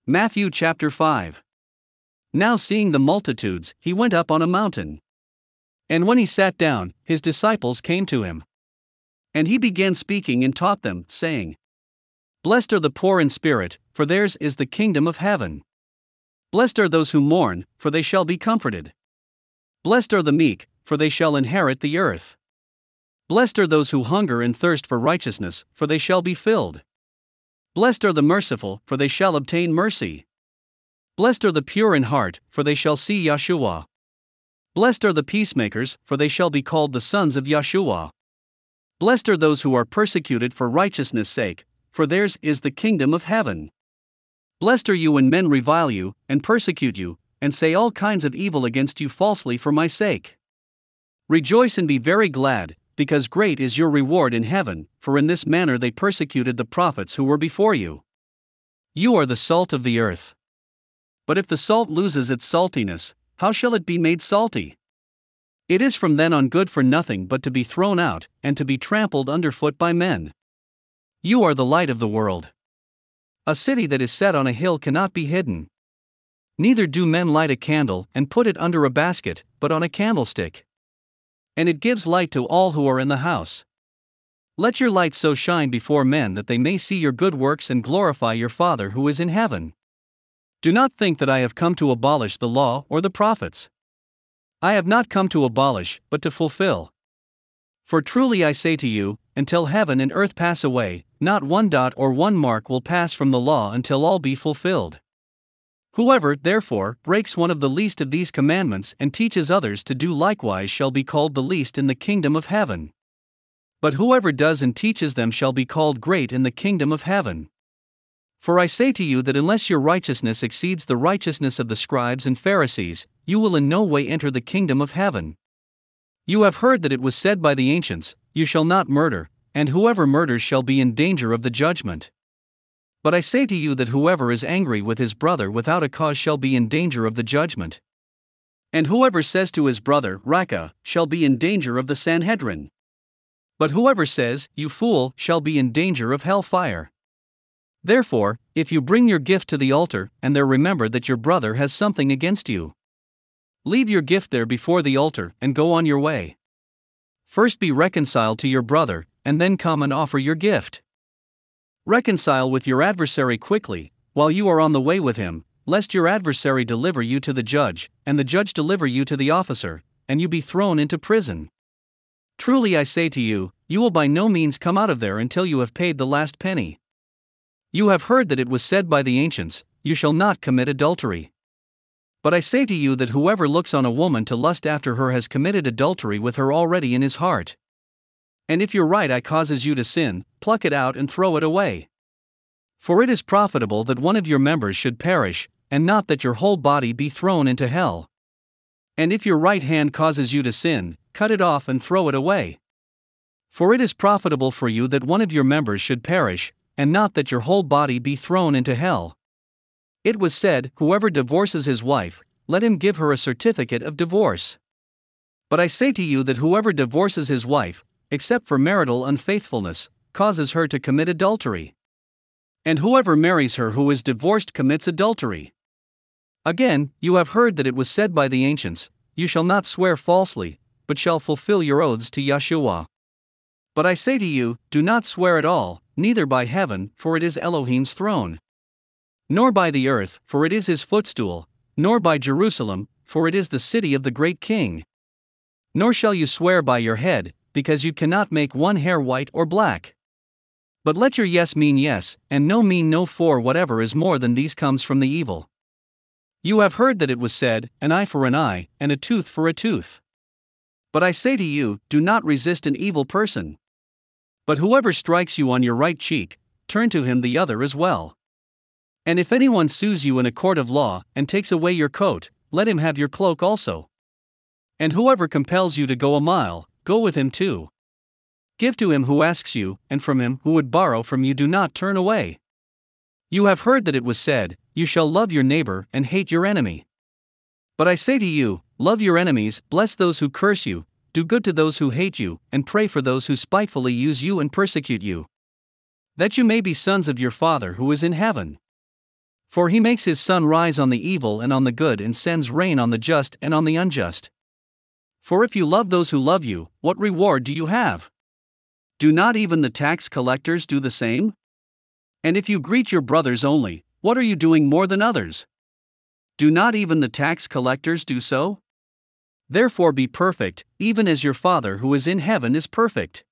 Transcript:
Matthew chapter 5. Now seeing the multitudes, he went up on a mountain. And when he sat down, his disciples came to him. And he began speaking and taught them, saying, Blessed are the poor in spirit, for theirs is the kingdom of heaven. Blessed are those who mourn, for they shall be comforted. Blessed are the meek, for they shall inherit the earth. Blessed are those who hunger and thirst for righteousness, for they shall be filled. Blessed are the merciful, for they shall obtain mercy. Blessed are the pure in heart, for they shall see Yahshua. Blessed are the peacemakers, for they shall be called the sons of Yahshua. Blessed are those who are persecuted for righteousness' sake, for theirs is the kingdom of heaven. Blessed are you when men revile you, and persecute you, and say all kinds of evil against you falsely for my sake. Rejoice and be very glad, because great is your reward in heaven, for in this manner they persecuted the prophets who were before you. You are the salt of the earth. But if the salt loses its saltiness, how shall it be made salty? It is from then on good for nothing but to be thrown out, and to be trampled underfoot by men. You are the light of the world. A city that is set on a hill cannot be hidden. Neither do men light a candle and put it under a basket, but on a candlestick. And it gives light to all who are in the house. Let your light so shine before men that they may see your good works and glorify your Father who is in heaven. Do not think that I have come to abolish the law or the prophets. I have not come to abolish, but to fulfill. For truly I say to you, until heaven and earth pass away, not one dot or one mark will pass from the law until all be fulfilled. Whoever, therefore, breaks one of the least of these commandments and teaches others to do likewise shall be called the least in the kingdom of heaven. But whoever does and teaches them shall be called great in the kingdom of heaven. For I say to you that unless your righteousness exceeds the righteousness of the scribes and Pharisees, you will in no way enter the kingdom of heaven. You have heard that it was said by the ancients, You shall not murder, and whoever murders shall be in danger of the judgment. But I say to you that whoever is angry with his brother without a cause shall be in danger of the judgment. And whoever says to his brother, Raca, shall be in danger of the Sanhedrin. But whoever says, You fool, shall be in danger of hell fire. Therefore, if you bring your gift to the altar, and there remember that your brother has something against you, leave your gift there before the altar, and go on your way. First be reconciled to your brother, and then come and offer your gift. Reconcile with your adversary quickly, while you are on the way with him, lest your adversary deliver you to the judge, and the judge deliver you to the officer, and you be thrown into prison. Truly I say to you, you will by no means come out of there until you have paid the last penny. You have heard that it was said by the ancients, You shall not commit adultery. But I say to you that whoever looks on a woman to lust after her has committed adultery with her already in his heart. And if your right eye causes you to sin, pluck it out and throw it away. For it is profitable that one of your members should perish, and not that your whole body be thrown into hell. And if your right hand causes you to sin, cut it off and throw it away. For it is profitable for you that one of your members should perish, and not that your whole body be thrown into hell. It was said, Whoever divorces his wife, let him give her a certificate of divorce. But I say to you that whoever divorces his wife, except for marital unfaithfulness, causes her to commit adultery. And whoever marries her who is divorced commits adultery. Again, you have heard that it was said by the ancients, You shall not swear falsely, but shall fulfill your oaths to Yahshua. But I say to you, do not swear at all, neither by heaven, for it is Elohim's throne. Nor by the earth, for it is his footstool, nor by Jerusalem, for it is the city of the great king. Nor shall you swear by your head, because you cannot make one hair white or black. But let your yes mean yes, and no mean no, for whatever is more than these comes from the evil. You have heard that it was said, An eye for an eye, and a tooth for a tooth. But I say to you, do not resist an evil person. But whoever strikes you on your right cheek, turn to him the other as well. And if anyone sues you in a court of law, and takes away your coat, let him have your cloak also. And whoever compels you to go a mile, go with him too. Give to him who asks you, and from him who would borrow from you do not turn away. You have heard that it was said, You shall love your neighbor and hate your enemy. But I say to you, love your enemies, bless those who curse you, do good to those who hate you, and pray for those who spitefully use you and persecute you, that you may be sons of your Father who is in heaven. For he makes his sun rise on the evil and on the good and sends rain on the just and on the unjust. For if you love those who love you, what reward do you have? Do not even the tax collectors do the same? And if you greet your brothers only, what are you doing more than others? Do not even the tax collectors do so? Therefore be perfect, even as your Father who is in heaven is perfect.